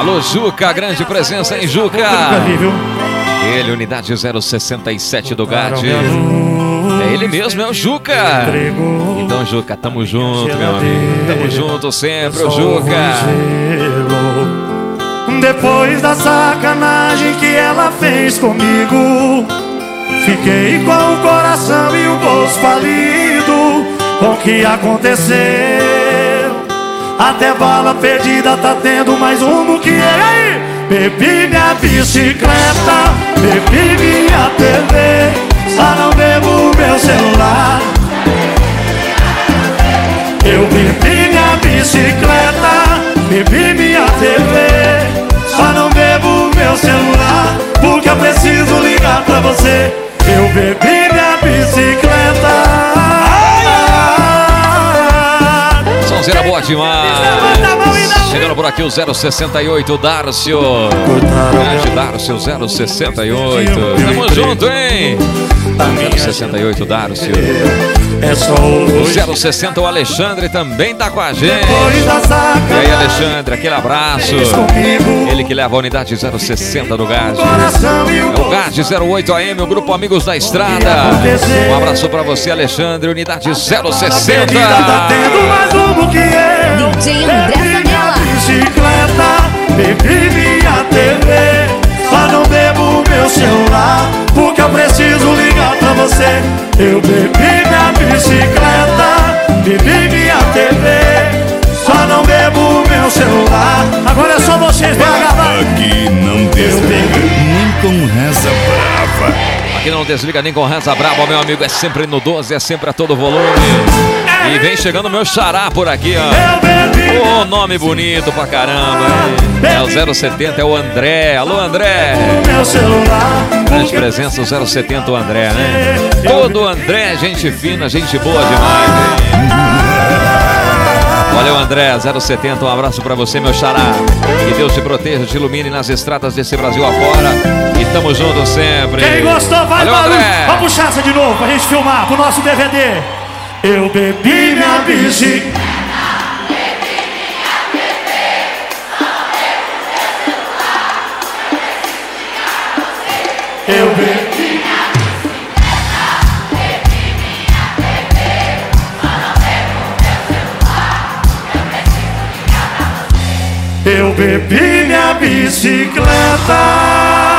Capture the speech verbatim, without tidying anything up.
Alô, Juca, grande presença em Juca. Ele, unidade zero sessenta e sete do G A D. É ele mesmo, é o Juca. Então, Juca, tamo junto, meu amigo. Tamo junto sempre, o Juca. Depois da sacanagem que ela fez comigo, fiquei com o coração e o bolso falido com o que aconteceu. Até bala perdida tá tendo mais um que aí. Bebi minha bicicleta, bebi minha T V, só não bebo meu celular. Eu bebi minha bicicleta, bebi minha T V, só não bebo meu celular, porque eu preciso ligar pra você. Eu bebi minha bicicleta. Sonzeira boa demais. Chegando por aqui o zero sessenta e oito, Dárcio. Grande Dárcio, zero sessenta e oito. Tamo junto, hein? zero sessenta e oito, Dárcio. O zero sessenta, o Alexandre também tá com a gente. E aí, Alexandre, aquele abraço. Ele que leva a unidade zero sessenta do G A D. É o G A D zero oito A M, o Grupo Amigos da Estrada. Um abraço pra você, Alexandre, unidade zero sessenta. D J André Sanella. Bicicleta, bebi minha T V, só não bebo meu celular, porque eu preciso ligar pra você. Eu bebi minha bicicleta, bebi minha T V, só não bebo meu celular. Agora é só vocês, vai gravar. Aqui não desliga nem com reza brava. Aqui não desliga nem com reza brava, meu amigo. É sempre no doze, é sempre a todo volume. E vem chegando o meu xará por aqui, ó. Ô, oh, nome bonito pra caramba, hein? É o zero setenta, é o André. Alô, André. Grande presença, o zero setenta, o André, né? Todo André, gente fina, gente boa demais, hein? Valeu, André, zero setenta, um abraço pra você, meu xará. Que Deus te proteja, te ilumine nas estradas desse Brasil afora. E tamo junto sempre. Quem gostou, vai, valeu, barulho. André. Vamos puxar essa de novo pra gente filmar pro nosso D V D. Eu bebi minha bicicleta, bebi minha T V, só bebo meu celular, eu preciso ligar pra você. Eu bebi minha bicicleta, bebi minha T V, só não bebo meu celular, eu preciso ligar pra você. Eu bebi minha bicicleta.